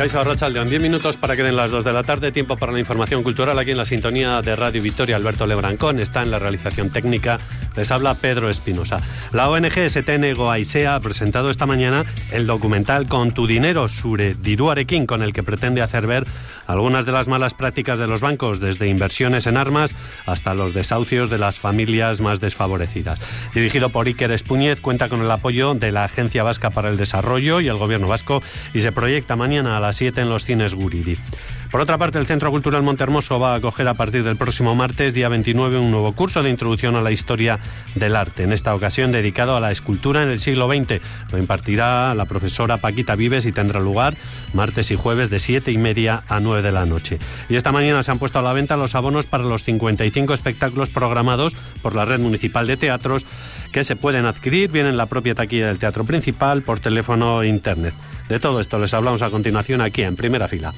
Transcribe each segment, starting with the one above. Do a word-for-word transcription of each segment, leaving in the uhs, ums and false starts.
Kaixo, arratsaldeon, diez minutos para que den las dos de la tarde, tiempo para la información cultural aquí en la sintonía de Radio Vitoria. Alberto Lebrancón está en la realización técnica, les habla Pedro Espinosa. La O N G Seten Ego Aizea ha presentado esta mañana el documental Con tu dinero, Zure diruarekin, con el que pretende hacer ver algunas de las malas prácticas de los bancos, desde inversiones en armas hasta los desahucios de las familias más desfavorecidas. Dirigido por Iker Espúñez, cuenta con el apoyo de la Agencia Vasca para el Desarrollo y el Gobierno Vasco y se proyecta mañana a las siete en los cines Guridi. Por otra parte, el Centro Cultural Montehermoso va a acoger a partir del próximo martes, día veintinueve, un nuevo curso de introducción a la historia del arte, en esta ocasión dedicado a la escultura en el siglo veinte. Lo impartirá la profesora Paquita Vives y tendrá lugar martes y jueves de siete y media a nueve de la noche. Y esta mañana se han puesto a la venta los abonos para los cincuenta y cinco espectáculos programados por la Red Municipal de Teatros, que se pueden adquirir bien en la propia taquilla del Teatro Principal, por teléfono e internet. De todo esto les hablamos a continuación aquí en Primera Fila.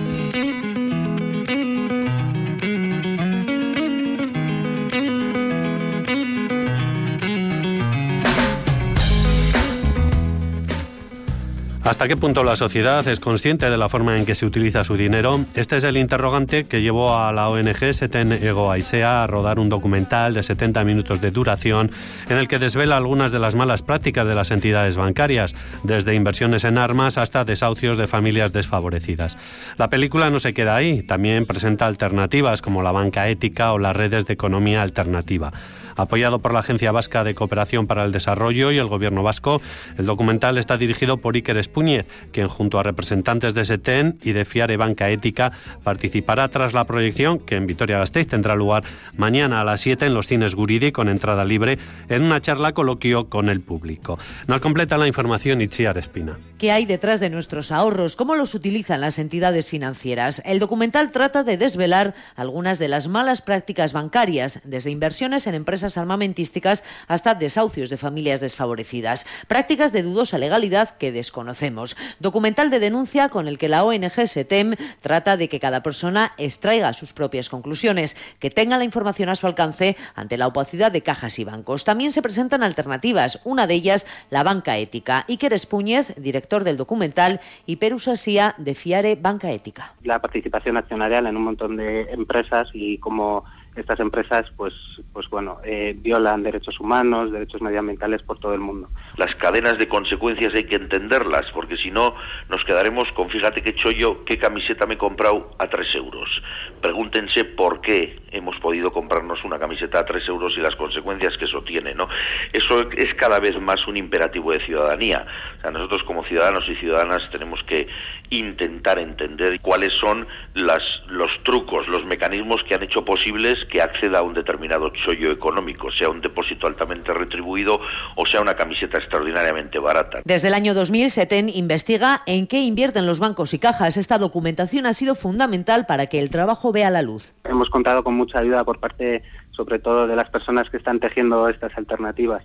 ¿Hasta qué punto la sociedad es consciente de la forma en que se utiliza su dinero? Este es el interrogante que llevó a la O N G Seten Ego Aizea a rodar un documental de setenta minutos de duración en el que desvela algunas de las malas prácticas de las entidades bancarias, desde inversiones en armas hasta desahucios de familias desfavorecidas. La película no se queda ahí, también presenta alternativas como la banca ética o las redes de economía alternativa. Apoyado por la Agencia Vasca de Cooperación para el Desarrollo y el Gobierno Vasco, el documental está dirigido por Iker Espúñez, quien junto a representantes de Seten y de Fiare Banca Ética participará tras la proyección, que en Vitoria-Gasteiz tendrá lugar mañana a las siete en los cines Guridi con entrada libre, en una charla coloquio con el público. Nos completa la información Itziar Espina. ¿Qué hay detrás de nuestros ahorros? ¿Cómo los utilizan las entidades financieras? El documental trata de desvelar algunas de las malas prácticas bancarias, desde inversiones en empresas armamentísticas hasta desahucios de familias desfavorecidas. Prácticas de dudosa legalidad que desconocemos. Documental de denuncia con el que la O N G Setem trata de que cada persona extraiga sus propias conclusiones, que tenga la información a su alcance ante la opacidad de cajas y bancos. También se presentan alternativas, una de ellas la banca ética. Iker Espúñez, director del documental, y Peru Sasía, de Fiare Banca Ética. La participación accionarial en un montón de empresas y cómo estas empresas, pues, pues bueno, eh, violan derechos humanos, derechos medioambientales por todo el mundo. Las cadenas de consecuencias hay que entenderlas, porque si no nos quedaremos con, fíjate qué chollo, qué camiseta me he comprado a tres euros. Pregúntense por qué hemos podido comprarnos una camiseta a tres euros y las consecuencias que eso tiene, ¿no? Eso es cada vez más un imperativo de ciudadanía. O sea, nosotros como ciudadanos y ciudadanas tenemos que intentar entender cuáles son las, los trucos, los mecanismos que han hecho posibles que acceda a un determinado chollo económico, sea un depósito altamente retribuido o sea una camiseta extraordinariamente barata. Desde el año dos mil, Seten investiga en qué invierten los bancos y cajas. Esta documentación ha sido fundamental para que el trabajo vea la luz. Hemos contado con mucha ayuda por parte, sobre todo, de las personas que están tejiendo estas alternativas.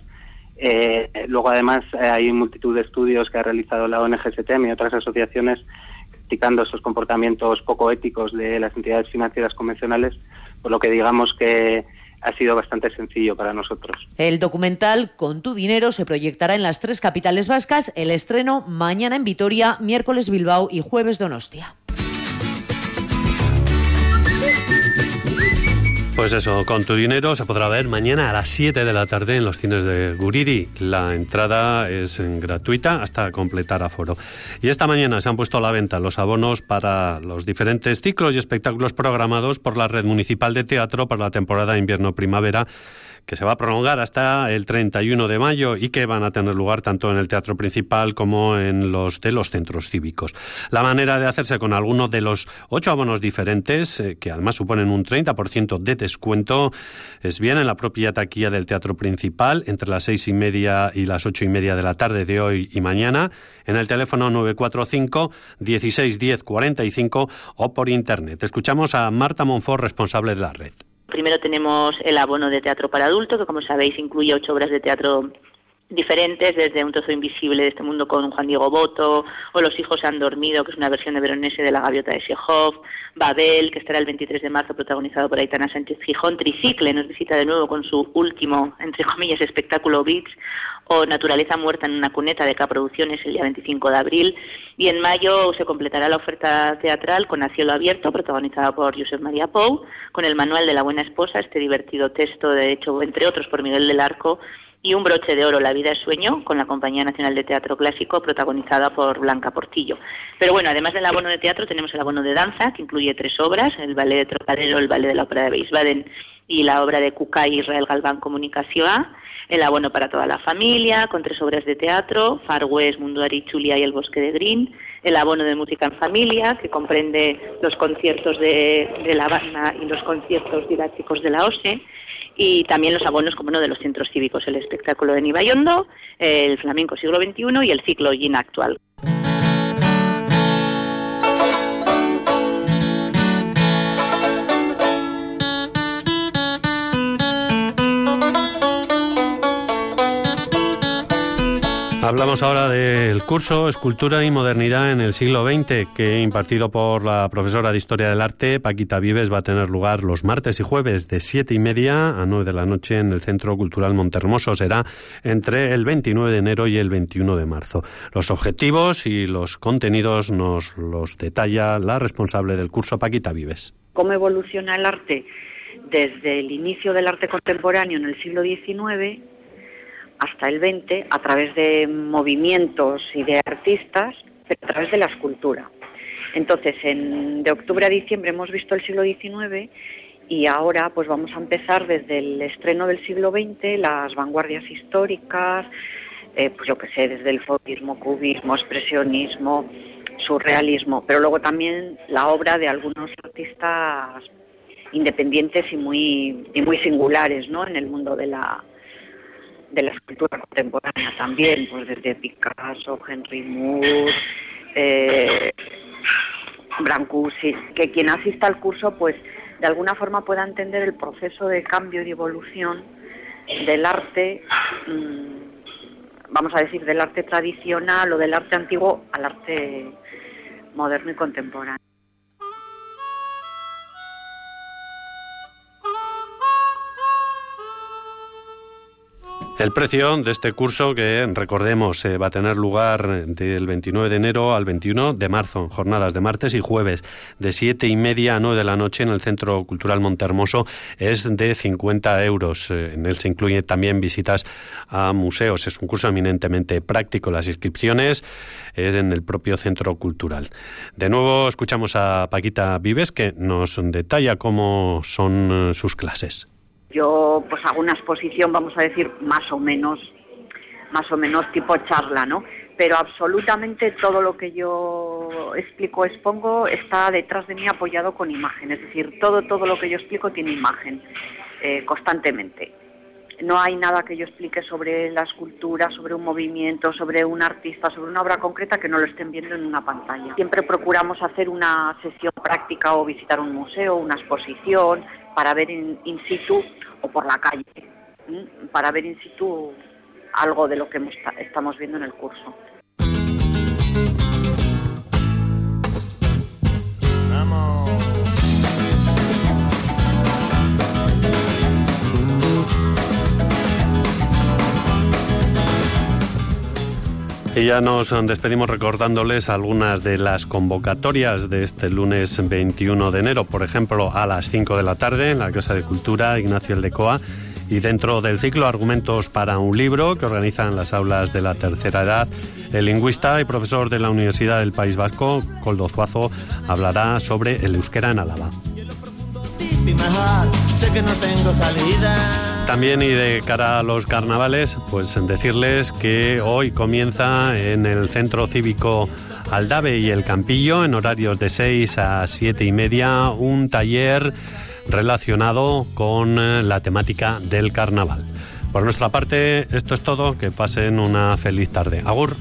Eh, luego, además, eh, hay multitud de estudios que ha realizado la O N G Setem y otras asociaciones criticando esos comportamientos poco éticos de las entidades financieras convencionales, por lo que digamos que ha sido bastante sencillo para nosotros. El documental Con tu dinero se proyectará en las tres capitales vascas. El estreno mañana en Vitoria, miércoles Bilbao y jueves Donostia. Pues eso, Con tu dinero se podrá ver mañana a las siete de la tarde en los cines de Guridi. La entrada es gratuita hasta completar aforo. Y esta mañana se han puesto a la venta los abonos para los diferentes ciclos y espectáculos programados por la Red Municipal de Teatro para la temporada invierno-primavera, que se va a prolongar hasta el treinta y uno de mayo y que van a tener lugar tanto en el Teatro Principal como en los de los centros cívicos. La manera de hacerse con alguno de los ocho abonos diferentes, eh, que además suponen un treinta por ciento de descuento, es bien en la propia taquilla del Teatro Principal, entre las seis y media y las ocho y media de la tarde de hoy y mañana, en el teléfono nueve cuatro cinco, dieciséis diez cuarenta y cinco o por internet. Escuchamos a Marta Monfort, responsable de la red. Primero tenemos el abono de teatro para adulto, que como sabéis incluye ocho obras de teatro diferentes, desde Un trozo invisible de este mundo con Juan Diego Boto, o Los hijos han dormido, que es una versión de Veronese de La gaviota de Chekhov, Babel, que estará el veintitrés de marzo, protagonizado por Aitana Sánchez Gijón, Tricicle nos visita de nuevo con su último, entre comillas, espectáculo Beats, o Naturaleza muerta en una cuneta de K-Producciones el día veinticinco de abril, y en mayo se completará la oferta teatral con A cielo abierto, protagonizada por Josep María Pou, con El manual de la buena esposa, este divertido texto de hecho, entre otros, por Miguel del Arco, y Un broche de oro, La vida es sueño, con la Compañía Nacional de Teatro Clásico, protagonizada por Blanca Portillo. Pero bueno, además del abono de teatro, tenemos el abono de danza, que incluye tres obras, el ballet de Trocadero, el ballet de la Ópera de Wiesbaden y la obra de Cucay Israel Galván Comunicación, el abono para toda la familia, con tres obras de teatro, Far West, Munduari Chulia y El bosque de Green, el abono de música en familia, que comprende los conciertos de, de la banda y los conciertos didácticos de la O S E, y también los abonos, como no, de los centros cívicos, el espectáculo de Nibayondo, el flamenco siglo veintiuno y el ciclo Gin actual. Hablamos ahora del curso Escultura y Modernidad en el siglo veinte, que impartido por la profesora de Historia del Arte, Paquita Vives, va a tener lugar los martes y jueves de siete y media a nueve de la noche en el Centro Cultural Montehermoso. Será entre el veintinueve de enero y el veintiuno de marzo. Los objetivos y los contenidos nos los detalla la responsable del curso, Paquita Vives. ¿Cómo evoluciona el arte desde el inicio del arte contemporáneo en el siglo diecinueve hasta el veinte, a través de movimientos y de artistas, pero a través de la escultura? Entonces, en, de octubre a diciembre hemos visto el siglo diecinueve y ahora pues vamos a empezar desde el estreno del siglo veinte, las vanguardias históricas, eh, pues yo qué sé, desde el fauvismo, cubismo, expresionismo, surrealismo, pero luego también la obra de algunos artistas independientes y muy, y muy singulares, ¿no?, en el mundo de la de la escultura contemporánea también, pues desde Picasso, Henry Moore, eh, Brancusi, que quien asista al curso pues de alguna forma pueda entender el proceso de cambio y de evolución del arte, mmm, vamos a decir, del arte tradicional o del arte antiguo al arte moderno y contemporáneo. El precio de este curso, que recordemos eh, va a tener lugar del veintinueve de enero al veintiuno de marzo, jornadas de martes y jueves, de siete y media a nueve de la noche en el Centro Cultural Montehermoso, es de cincuenta euros. Eh, en él se incluyen también visitas a museos. Es un curso eminentemente práctico. Las inscripciones es en el propio Centro Cultural. De nuevo escuchamos a Paquita Vives, que nos detalla cómo son eh, sus clases. Yo pues hago una exposición, vamos a decir, más o menos, más o menos tipo charla, ¿no? Pero absolutamente todo lo que yo explico, expongo, está detrás de mí apoyado con imagen. Es decir, todo, todo lo que yo explico tiene imagen, eh, constantemente. No hay nada que yo explique sobre la escultura, sobre un movimiento, sobre un artista, sobre una obra concreta que no lo estén viendo en una pantalla. Siempre procuramos hacer una sesión práctica o visitar un museo, una exposición, para ver in, in situ o por la calle, ¿sí?, para ver in situ algo de lo que hemos, estamos viendo en el curso. Y ya nos despedimos recordándoles algunas de las convocatorias de este lunes veintiuno de enero. Por ejemplo, a las cinco de la tarde en la Casa de Cultura Ignacio Aldecoa, y dentro del ciclo Argumentos para un libro, que organizan las aulas de la tercera edad, el lingüista y profesor de la Universidad del País Vasco, Koldo Zuazo, hablará sobre el euskera en Álava. También, y de cara a los carnavales, pues decirles que hoy comienza en el Centro Cívico Aldave y el Campillo, en horarios de seis a siete y media, un taller relacionado con la temática del carnaval. Por nuestra parte, esto es todo. Que pasen una feliz tarde. Agur.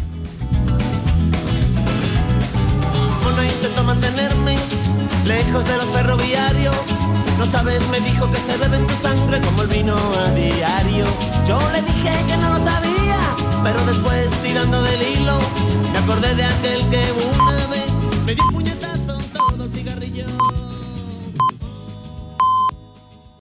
Bueno, intento mantenerme lejos de los ferroviarios. No sabes, me dijo que se bebe en tu sangre como el vino a diario. Yo le dije que no lo sabía, pero después tirando del hilo me acordé de aquel que una vez me dio un puñetazo.